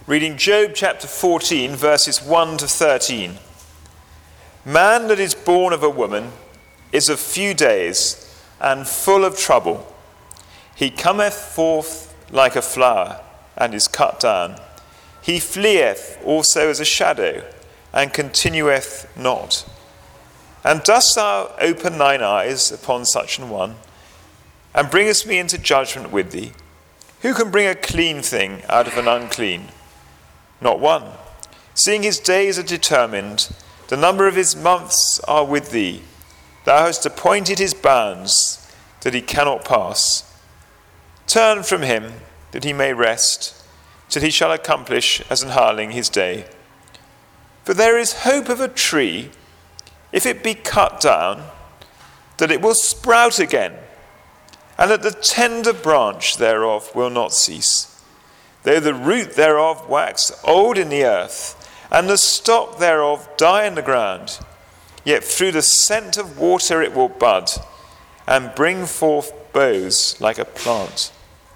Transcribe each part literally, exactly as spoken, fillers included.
Reading Job chapter fourteen, verses one to thirteen. Man that is born of a woman is of few days and full of trouble. He cometh forth like a flower and is cut down. He fleeth also as a shadow and continueth not. And dost thou open thine eyes upon such an one, and bringest me into judgment with thee? Who can bring a clean thing out of an unclean? Not one. Seeing his days are determined, the number of his months are with thee. Thou hast appointed his bounds, that he cannot pass. Turn from him, that he may rest, till he shall accomplish as an hireling his day. For there is hope of a tree, if it be cut down, that it will sprout again, and that the tender branch thereof will not cease. Though the root thereof wax old in the earth, and the stock thereof die in the ground, yet through the scent of water it will bud, and bring forth boughs like a plant.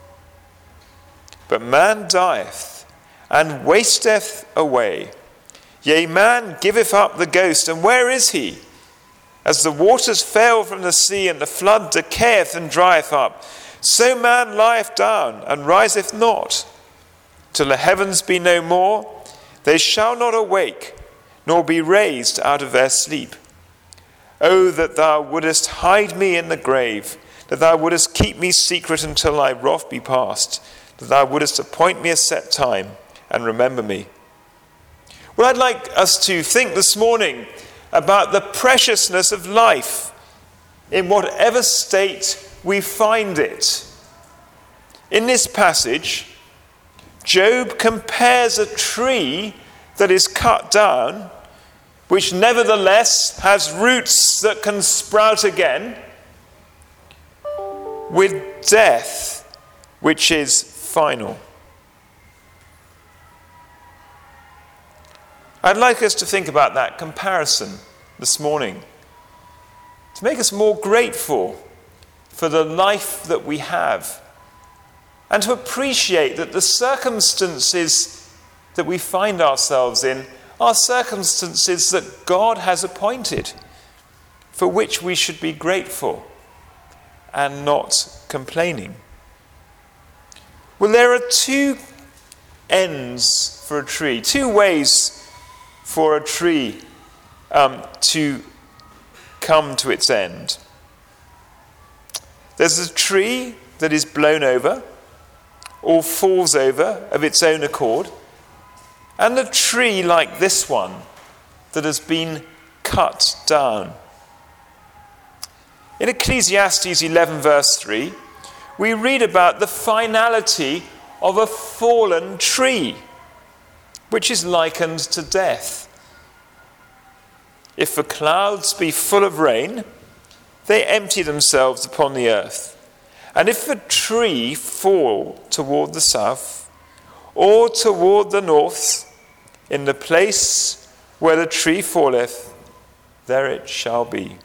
But man dieth, and wasteth away. Yea, man giveth up the ghost, and where is he? As the waters fail from the sea, and the flood decayeth and drieth up, so man lieth down, and riseth not. Till the heavens be no more, they shall not awake, nor be raised out of their sleep. O that thou wouldest hide me in the grave, that thou wouldest keep me secret until thy wrath be past, that thou wouldest appoint me a set time, and remember me. Well, I'd like us to think this morning about the preciousness of life in whatever state we find it. In this passage, Job compares a tree that is cut down, which nevertheless has roots that can sprout again, with death, which is final. I'd like us to think about that comparison this morning, to make us more grateful for the life that we have, and to appreciate that the circumstances that we find ourselves in are circumstances that God has appointed, for which we should be grateful and not complaining. Well, there are two ends for a tree, two ways for a tree um, to come to its end. There's a tree that is blown over or falls over of its own accord, and a tree like this one that has been cut down. In Ecclesiastes eleven verse three, we read about the finality of a fallen tree, which is likened to death. If the clouds be full of rain, they empty themselves upon the earth. And if a tree fall toward the south, or toward the north, in the place where the tree falleth, there it shall be.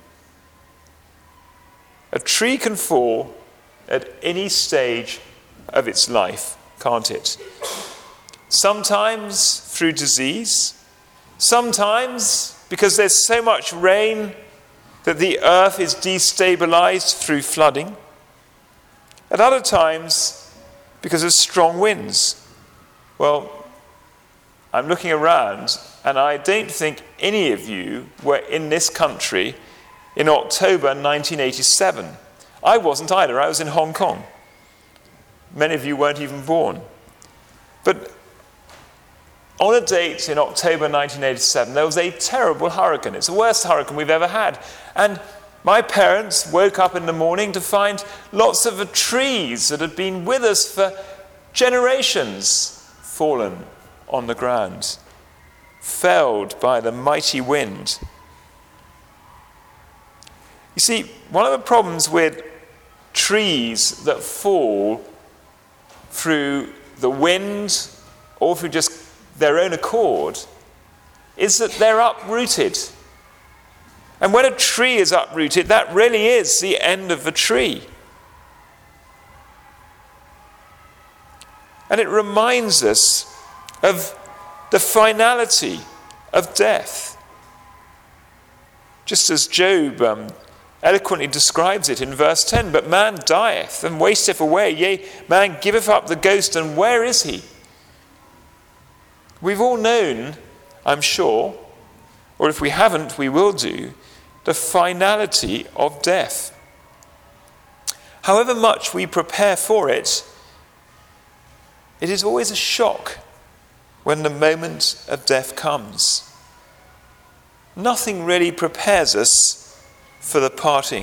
A tree can fall at any stage of its life, can't it? Sometimes through disease, sometimes because there's so much rain that the earth is destabilized through flooding. At other times, because of strong winds. Well, I'm looking around, and I don't think any of you were in this country in October nineteen eighty-seven. I wasn't either. I was in Hong Kong. Many of you weren't even born. But on a date in October nineteen eighty-seven, there was a terrible hurricane. It's the worst hurricane we've ever had. And my parents woke up in the morning to find lots of the trees that had been with us for generations fallen on the ground, felled by the mighty wind. You see, one of the problems with trees that fall through the wind or through just their own accord is that they're uprooted. And when a tree is uprooted, that really is the end of the tree. And it reminds us of the finality of death. Just as Job um, eloquently describes it in verse ten, but man dieth and wasteth away, yea, man giveth up the ghost, and where is he? We've all known, I'm sure, or if we haven't, we will do, the finality of death. However much we prepare for it, it is always a shock when the moment of death comes. Nothing really prepares us for the parting.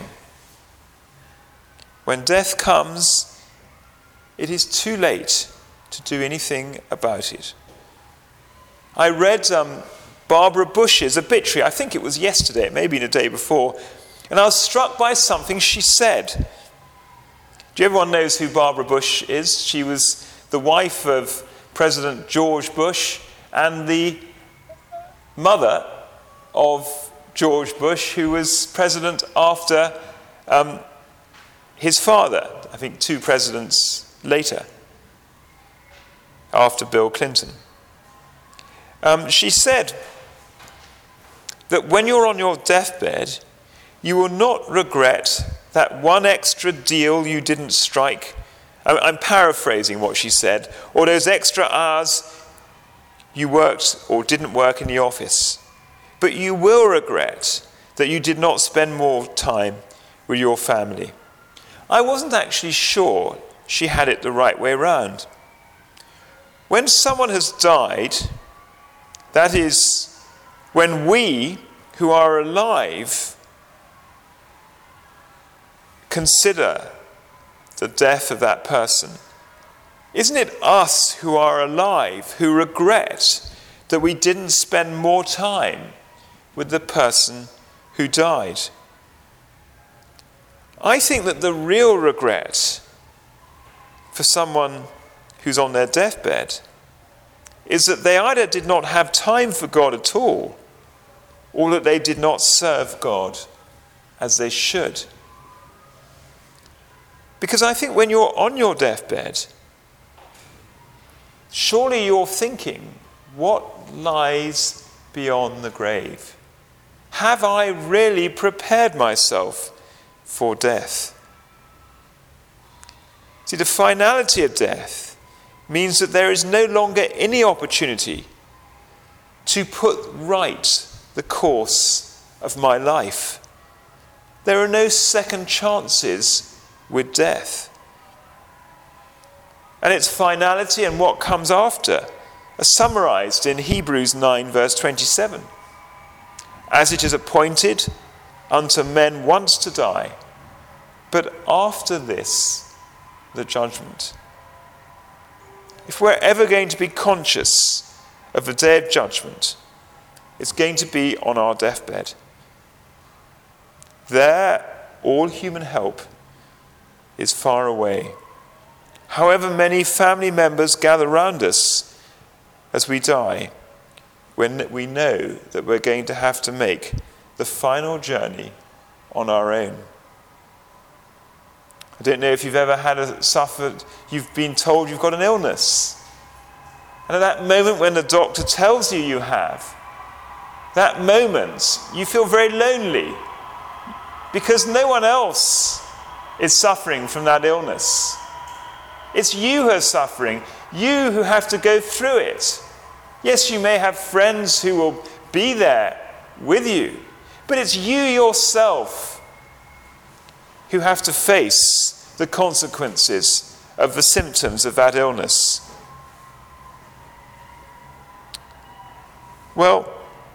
When death comes, it is too late to do anything about it. I read um, Barbara Bush's obituary, I think it was yesterday, maybe the day before, and I was struck by something she said. Do everyone knows who Barbara Bush is? She was the wife of President George Bush and the mother of George Bush, who was president after um, his father, I think two presidents later, after Bill Clinton. Um, she said that when you're on your deathbed, you will not regret that one extra deal you didn't strike. I'm paraphrasing what she said, or those extra hours you worked or didn't work in the office. But you will regret that you did not spend more time with your family. I wasn't actually sure she had it the right way round. When someone has died, that is, when we who are alive consider the death of that person, isn't it us who are alive who regret that we didn't spend more time with the person who died? I think that the real regret for someone who's on their deathbed is that they either did not have time for God at all, or that they did not serve God as they should. Because I think when you're on your deathbed, surely you're thinking, what lies beyond the grave? Have I really prepared myself for death? See, the finality of death means that there is no longer any opportunity to put right the course of my life. There are no second chances with death. And its finality and what comes after are summarized in Hebrews nine verse twenty-seven. As it is appointed unto men once to die, but after this, the judgment. If we're ever going to be conscious of the day of judgment, it's going to be on our deathbed. There, all human help is far away. However many family members gather round us as we die, when we know that we're going to have to make the final journey on our own. I don't know if you've ever had a suffered, you've been told you've got an illness. And at that moment when the doctor tells you you have, that moment you feel very lonely because no one else is suffering from that illness. It's you who are suffering, you who have to go through it. Yes, you may have friends who will be there with you, but it's you yourself who have to face the consequences of the symptoms of that illness. Well,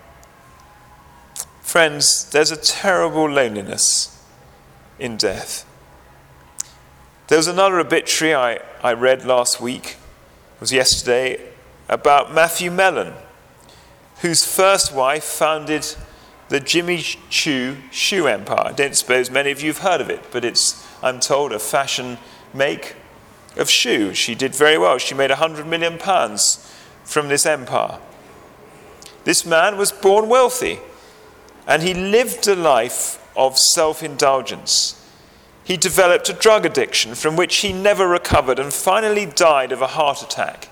friends, there's a terrible loneliness in death. There was another obituary I, I read last week, it was yesterday, about Matthew Mellon, whose first wife founded the Jimmy Choo shoe empire. I don't suppose many of you have heard of it, but it's, I'm told, a fashion make of shoe. She did very well. She made one hundred million pounds from this empire. This man was born wealthy, and he lived a life of self-indulgence. He developed a drug addiction from which he never recovered and finally died of a heart attack,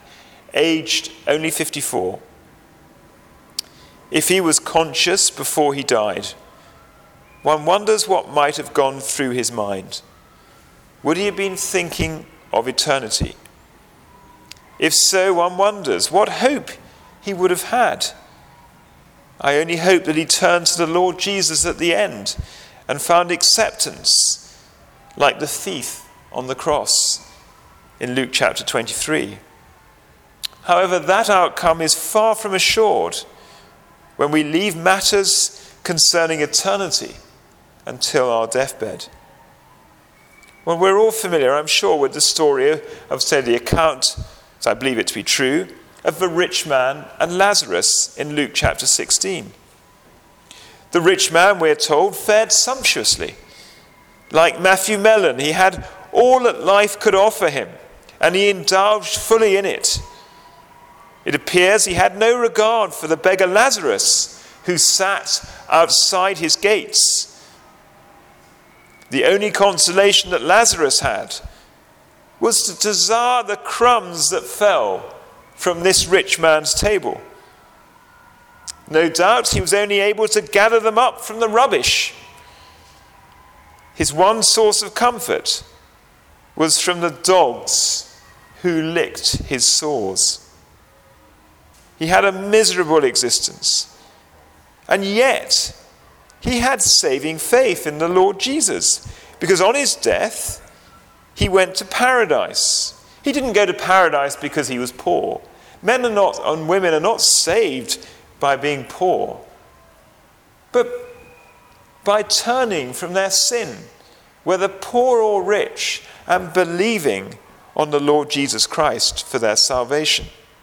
aged only fifty-four. If he was conscious before he died, one wonders what might have gone through his mind. Would he have been thinking of eternity? If so, one wonders what hope he would have had. I only hope that he turned to the Lord Jesus at the end and found acceptance, like the thief on the cross in Luke chapter twenty-three. However, that outcome is far from assured when we leave matters concerning eternity until our deathbed. Well, we're all familiar, I'm sure, with the story of, say, the account, as I believe it to be true, of the rich man and Lazarus in Luke chapter sixteen. The rich man, we're told, fared sumptuously. Like Matthew Mellon, he had all that life could offer him, and he indulged fully in it. It appears he had no regard for the beggar Lazarus, who sat outside his gates. The only consolation that Lazarus had was to desire the crumbs that fell from this rich man's table. No doubt he was only able to gather them up from the rubbish. His one source of comfort was from the dogs who licked his sores. He had a miserable existence. And yet, he had saving faith in the Lord Jesus, because on his death, he went to paradise. He didn't go to paradise because he was poor. Men are not, and women are not saved by being poor, but by turning from their sin, whether poor or rich, and believing on the Lord Jesus Christ for their salvation.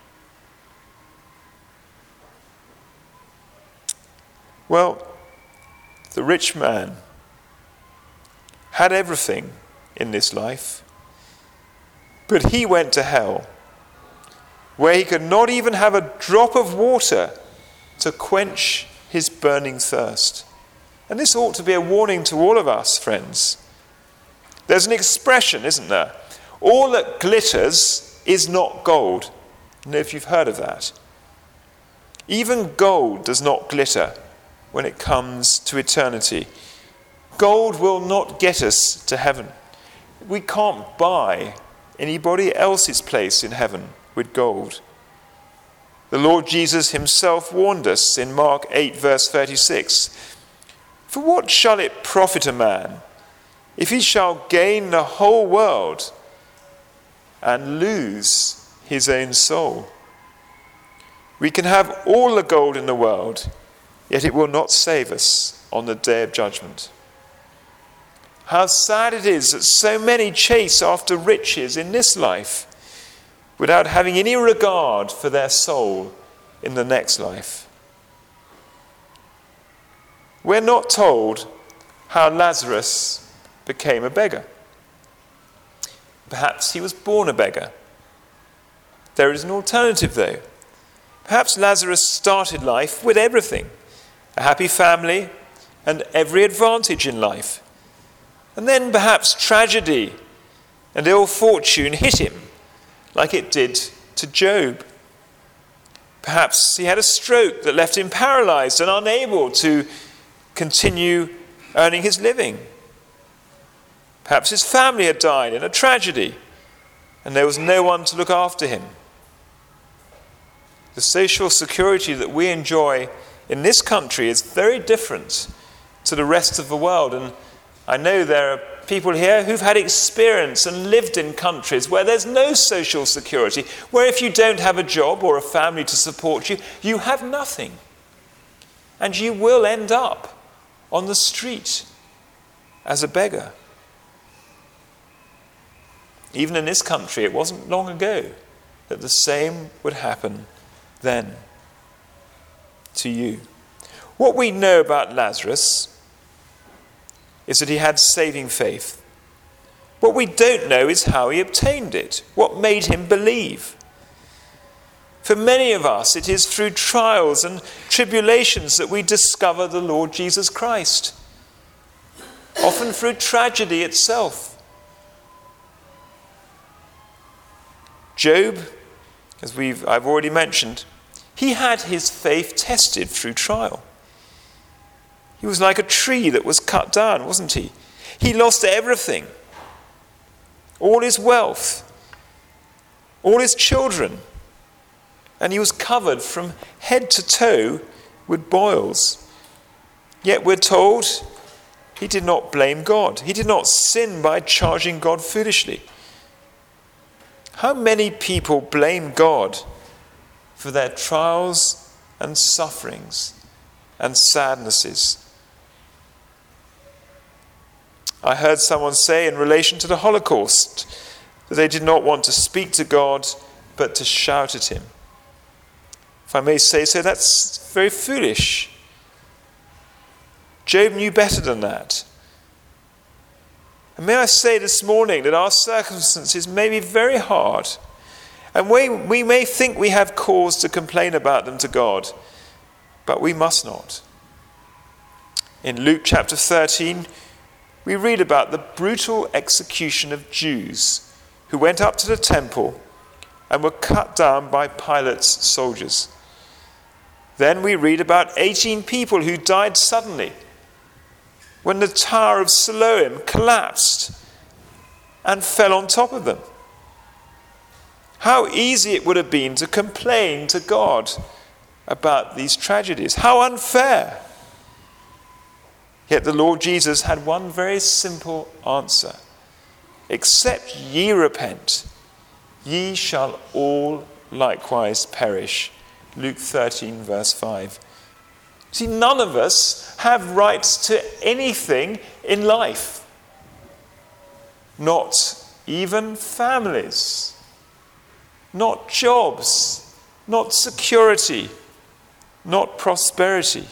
Well, the rich man had everything in this life, but he went to hell, where he could not even have a drop of water to quench his burning thirst. And this ought to be a warning to all of us, friends. There's an expression, isn't there? All that glitters is not gold. I don't know if you've heard of that. Even gold does not glitter when it comes to eternity. Gold will not get us to heaven. We can't buy anybody else's place in heaven with gold. The Lord Jesus himself warned us in Mark eight, verse thirty-six. For what shall it profit a man if he shall gain the whole world and lose his own soul? We can have all the gold in the world, yet it will not save us on the day of judgment. How sad it is that so many chase after riches in this life without having any regard for their soul in the next life. We're not told how Lazarus became a beggar. Perhaps he was born a beggar. There is an alternative, though. Perhaps Lazarus started life with everything, a happy family and every advantage in life. And then perhaps tragedy and ill fortune hit him, like it did to Job. Perhaps he had a stroke that left him paralyzed and unable to continue earning his living. Perhaps his family had died in a tragedy and there was no one to look after him. The social security that we enjoy in this country is very different to the rest of the world. And I know there are people here who've had experience and lived in countries where there's no social security, where if you don't have a job or a family to support you, you have nothing. And you will end up on the street as a beggar. Even in this country, it wasn't long ago that the same would happen then to you. What we know about Lazarus is that he had saving faith. What we don't know is how he obtained it, what made him believe. For many of us, it is through trials and tribulations that we discover the Lord Jesus Christ, often through tragedy itself. Job, as we've I've already mentioned, he had his faith tested through trial. He was like a tree that was cut down, wasn't he? He lost everything. All his wealth, all his children, and he was covered from head to toe with boils. Yet we're told he did not blame God. He did not sin by charging God foolishly. How many people blame God for their trials and sufferings and sadnesses? I heard someone say in relation to the Holocaust that they did not want to speak to God but to shout at him. If I may say so, that's very foolish. Job knew better than that. And may I say this morning that our circumstances may be very hard, and we, we may think we have cause to complain about them to God, but we must not. In Luke chapter thirteen, we read about the brutal execution of Jews who went up to the temple and were cut down by Pilate's soldiers. Then we read about eighteen people who died suddenly when the Tower of Siloam collapsed and fell on top of them. How easy it would have been to complain to God about these tragedies. How unfair. Yet the Lord Jesus had one very simple answer. Except ye repent, ye shall all likewise perish. Luke thirteen, verse five. See, none of us have rights to anything in life. Not even families. Not jobs. Not security. Not prosperity.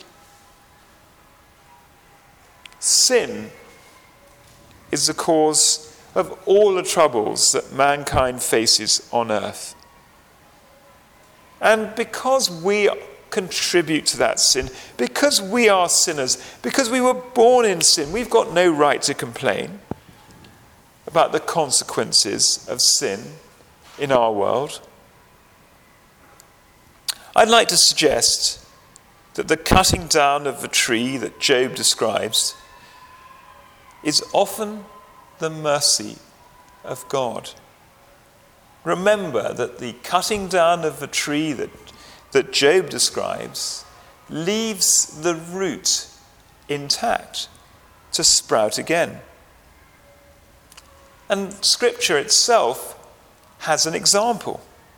Sin is the cause of all the troubles that mankind faces on earth. And because we contribute to that sin, because we are sinners, because we were born in sin, we've got no right to complain about the consequences of sin in our world. I'd like to suggest that the cutting down of the tree that Job describes is often the mercy of God. Remember that the cutting down of the tree that, that Job describes leaves the root intact to sprout again. And Scripture itself has an example.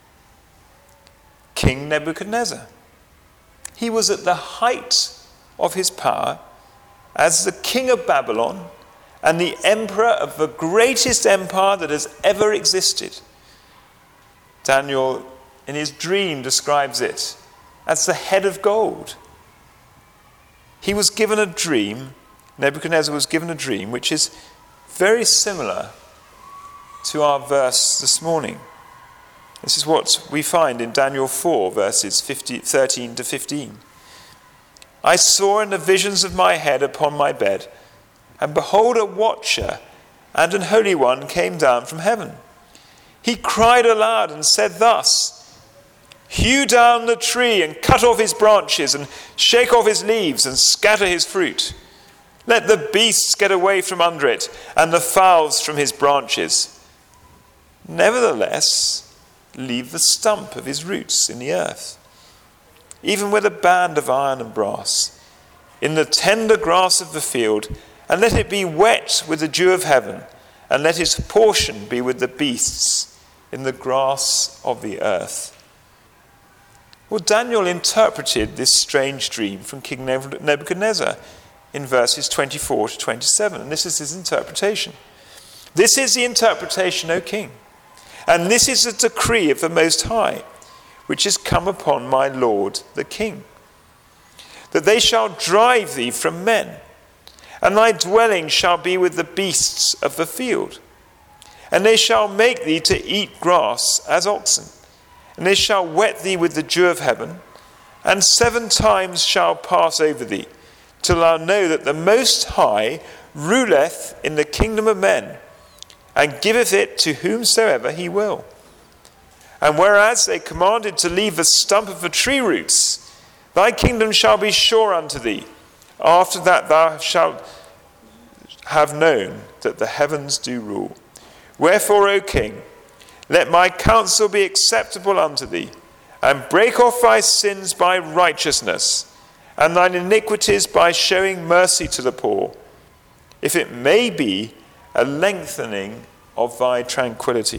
King Nebuchadnezzar. He was at the height of his power as the king of Babylon and the emperor of the greatest empire that has ever existed. Daniel, in his dream, describes it as the head of gold. He was given a dream, Nebuchadnezzar was given a dream, which is very similar to our verse this morning. This is what we find in Daniel four, verses thirteen to fifteen. I saw in the visions of my head upon my bed, and behold, a watcher and an holy one came down from heaven. He cried aloud and said thus, hew down the tree and cut off his branches and shake off his leaves and scatter his fruit. Let the beasts get away from under it and the fowls from his branches. Nevertheless, leave the stump of his roots in the earth, even with a band of iron and brass, in the tender grass of the field, and let it be wet with the dew of heaven, and let his portion be with the beasts in the grass of the earth. Well, Daniel interpreted this strange dream from King Nebuchadnezzar in verses twenty-four to twenty-seven, and this is his interpretation. This is the interpretation, O king, and this is the decree of the Most High, which is come upon my lord the king, that they shall drive thee from men, and thy dwelling shall be with the beasts of the field. And they shall make thee to eat grass as oxen, and they shall wet thee with the dew of heaven, and seven times shall pass over thee, till thou know that the Most High ruleth in the kingdom of men, and giveth it to whomsoever he will. And whereas they commanded to leave the stump of the tree roots, thy kingdom shall be sure unto thee. After that thou shalt have known that the heavens do rule. Wherefore, O king, let my counsel be acceptable unto thee, and break off thy sins by righteousness, and thine iniquities by showing mercy to the poor, if it may be a lengthening of thy tranquility.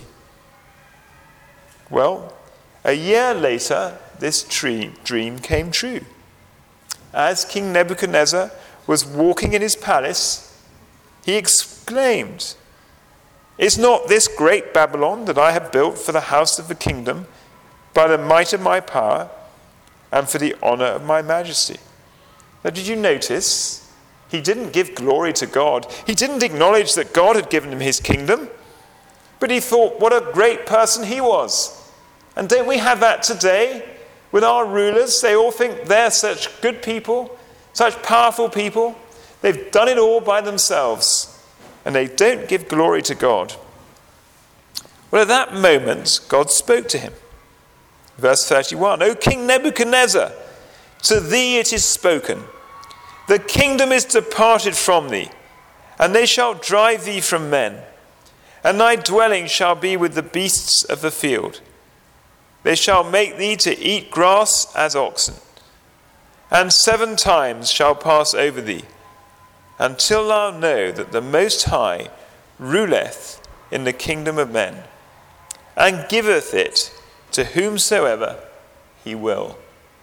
Well, a year later, this dream came true. As King Nebuchadnezzar was walking in his palace, he exclaimed, "Is not this great Babylon that I have built for the house of the kingdom by the might of my power and for the honor of my majesty?" Now, did you notice? He didn't give glory to God. He didn't acknowledge that God had given him his kingdom, but he thought what a great person he was. And don't we have that today with our rulers? They all think they're such good people, such powerful people. They've done it all by themselves, and they don't give glory to God. Well, at that moment, God spoke to him. Verse thirty-one, "O King Nebuchadnezzar, to thee it is spoken, the kingdom is departed from thee, and they shall drive thee from men, and thy dwelling shall be with the beasts of the field. They shall make thee to eat grass as oxen, and seven times shall pass over thee, until thou know that the Most High ruleth in the kingdom of men, and giveth it to whomsoever he will."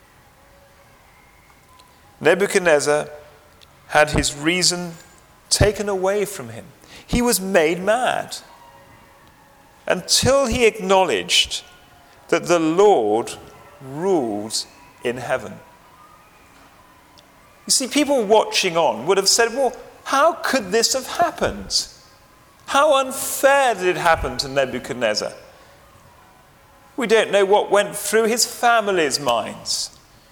Nebuchadnezzar had his reason taken away from him. He was made mad until he acknowledged that the Lord ruled in heaven. You see, people watching on would have said, well, how could this have happened? How unfair did it happen to Nebuchadnezzar? We don't know what went through his family's minds.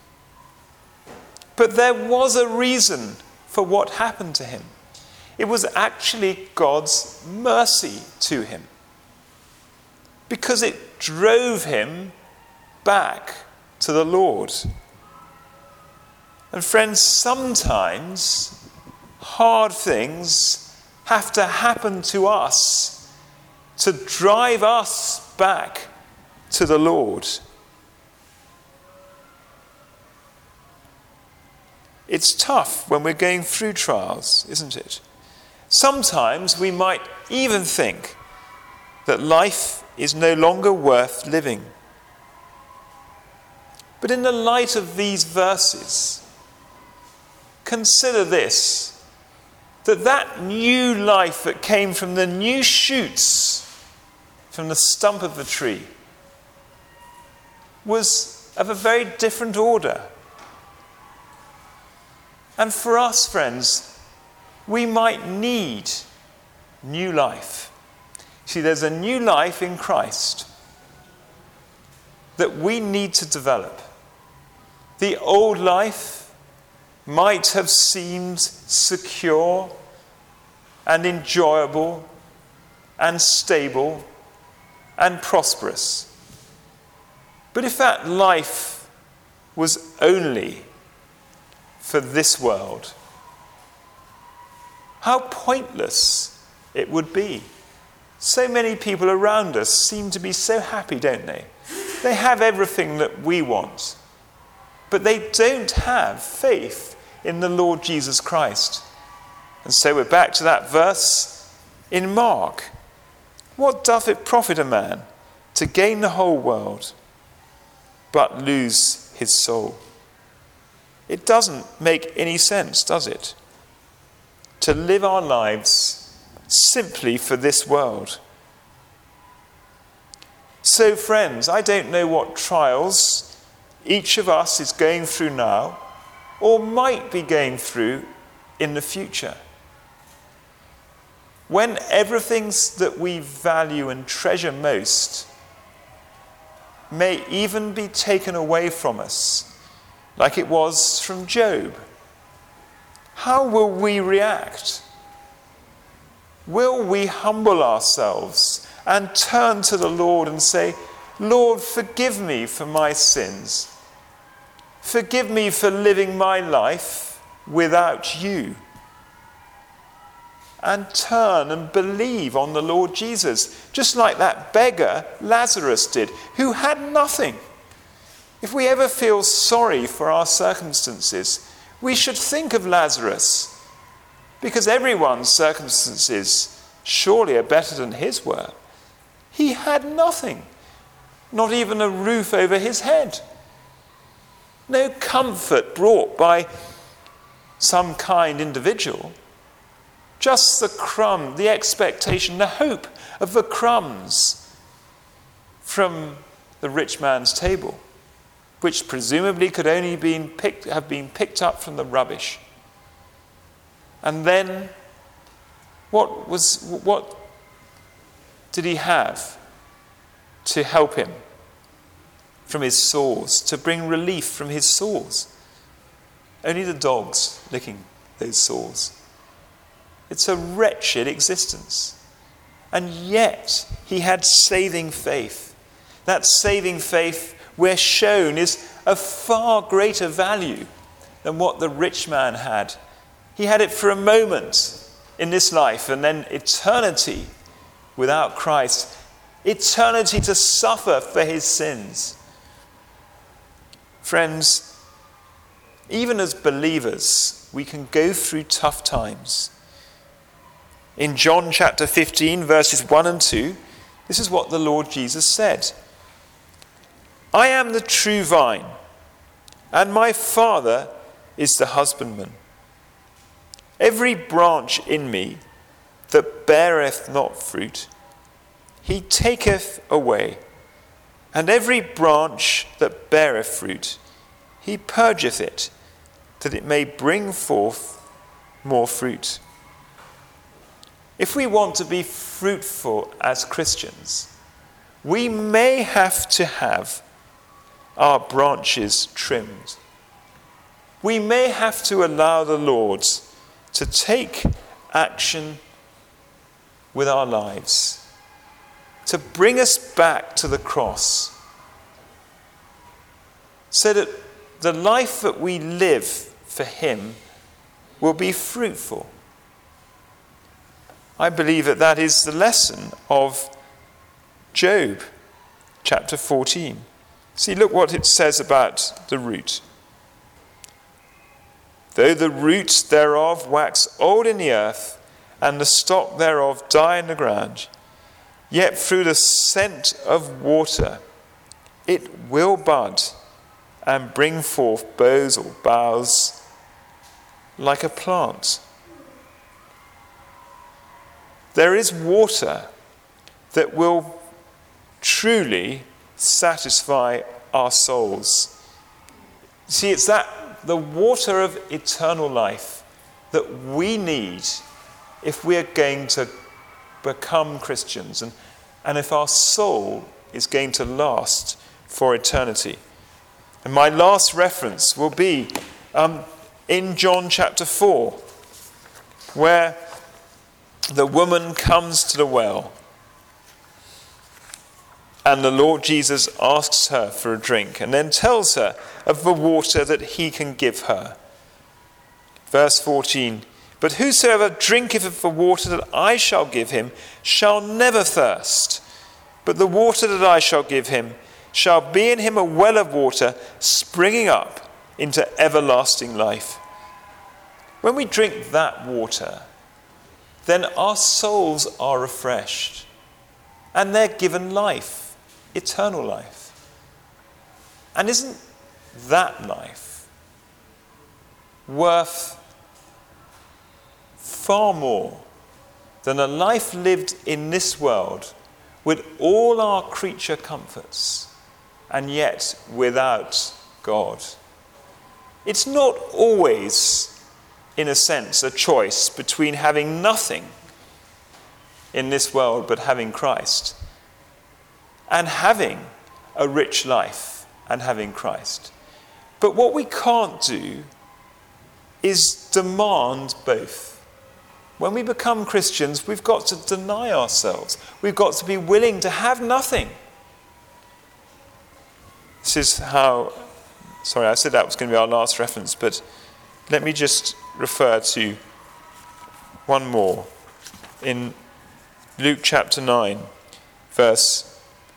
But there was a reason for what happened to him. It was actually God's mercy to him, because it drove him back to the Lord. And friends, sometimes hard things have to happen to us to drive us back to the Lord. It's tough when we're going through trials, isn't it? Sometimes we might even think that life is no longer worth living. But in the light of these verses, consider this, that that new life that came from the new shoots from the stump of the tree was of a very different order. And for us, friends, we might need new life. See, there's a new life in Christ that we need to develop. The old life might have seemed secure and enjoyable and stable and prosperous. But if that life was only for this world, how pointless it would be. So many people around us seem to be so happy, don't they? They have everything that we want, but they don't have faith in the Lord Jesus Christ. And so we're back to that verse in Mark. What doth it profit a man to gain the whole world, but lose his soul? It doesn't make any sense, does it? To live our lives simply for this world. So, friends, I don't know what trials each of us is going through now, or might be going through in the future. When everything that we value and treasure most may even be taken away from us, like it was from Job, how will we react? Will we humble ourselves and turn to the Lord and say, Lord, forgive me for my sins. Forgive me for living my life without you. And turn and believe on the Lord Jesus, just like that beggar Lazarus did, who had nothing. If we ever feel sorry for our circumstances, we should think of Lazarus, because everyone's circumstances surely are better than his were. He had nothing, not even a roof over his head. No comfort brought by some kind individual. Just the crumb, the expectation, the hope of the crumbs from the rich man's table, which presumably could only been picked, have been picked up from the rubbish. And then, what was what did he have to help him from his sores, to bring relief from his sores? Only the dogs licking those sores. It's a wretched existence. And yet, he had saving faith. That saving faith, we're shown, is of far greater value than what the rich man had. He had it for a moment in this life, and then eternity without Christ. Eternity to suffer for his sins. Friends, even as believers, we can go through tough times. In John chapter fifteen, verses one and two, this is what the Lord Jesus said. I am the true vine, and my Father is the husbandman. Every branch in me that beareth not fruit, he taketh away. And every branch that beareth fruit, he purgeth it, that it may bring forth more fruit. If we want to be fruitful as Christians, we may have to have our branches trimmed. We may have to allow the Lord to take action with our lives, to bring us back to the cross, so that the life that we live for him will be fruitful. I believe that that is the lesson of Job chapter fourteen. See, look what it says about the root. Though the roots thereof wax old in the earth, and the stock thereof die in the ground, yet through the scent of water it will bud and bring forth boughs or boughs like a plant. There is water that will truly satisfy our souls. See, it's that the water of eternal life that we need if we're going to become Christians, and, and if our soul is going to last for eternity. And my last reference will be um, in John chapter four, where the woman comes to the well, and the Lord Jesus asks her for a drink, and then tells her of the water that he can give her. Verse fourteen, but whosoever drinketh of the water that I shall give him shall never thirst, but the water that I shall give him shall be in him a well of water springing up into everlasting life. When we drink that water, then our souls are refreshed, and they're given life, eternal life. And isn't that life worth far more than a life lived in this world with all our creature comforts and yet without God? It's not always, in a sense, a choice between having nothing in this world but having Christ, and having a rich life and having Christ. But what we can't do is demand both. When we become Christians, we've got to deny ourselves. We've got to be willing to have nothing This is how, sorry, I said that was going to be our last reference, but let me just refer to one more. In Luke chapter nine, verse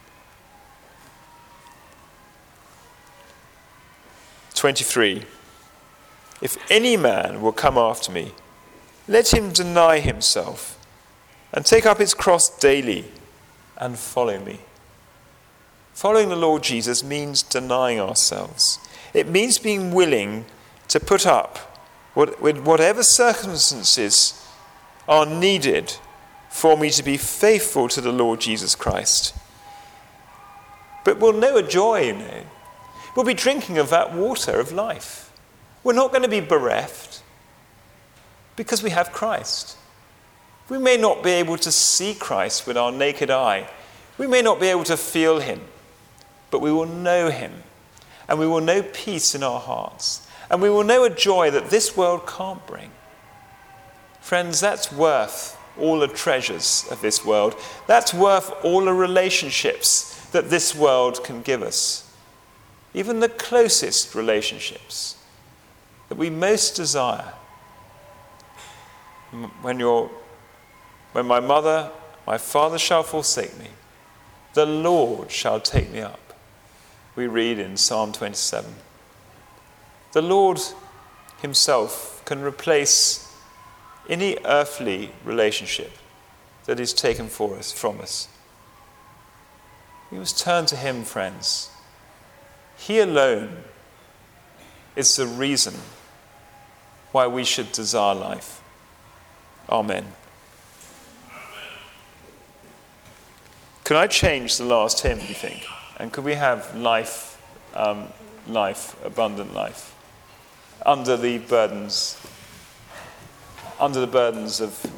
twenty-three. If any man will come after me, let him deny himself and take up his cross daily and follow me. Following the Lord Jesus means denying ourselves. It means being willing to put up with whatever circumstances are needed for me to be faithful to the Lord Jesus Christ. But we'll know a joy, you know. We'll be drinking of that water of life. We're not going to be bereft because we have Christ. We may not be able to see Christ with our naked eye. We may not be able to feel him, but we will know him, and we will know peace in our hearts, and we will know a joy that this world can't bring. Friends, that's worth all the treasures of this world. That's worth all the relationships that this world can give us. Even the closest relationships that we most desire. When you're, when my mother, my father shall forsake me, the Lord shall take me up. We read in Psalm twenty-seven. The Lord himself can replace any earthly relationship that is taken for us, from us. We must turn to him, friends. He alone is the reason why we should desire life. Amen. Could I change the last hymn, do you think? And could we have life, um, life, abundant life, under the burdens, under the burdens of